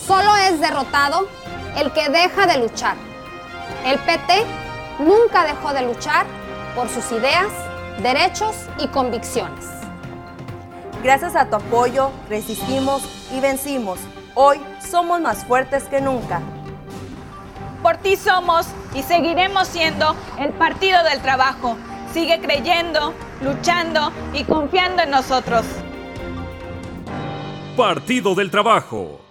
Solo es derrotado el que deja de luchar. El PT nunca dejó de luchar por sus ideas, derechos y convicciones. Gracias a tu apoyo, resistimos y vencimos. Hoy somos más fuertes que nunca. Por ti somos y seguiremos siendo el Partido del Trabajo. Sigue creyendo, luchando y confiando en nosotros. Partido del Trabajo.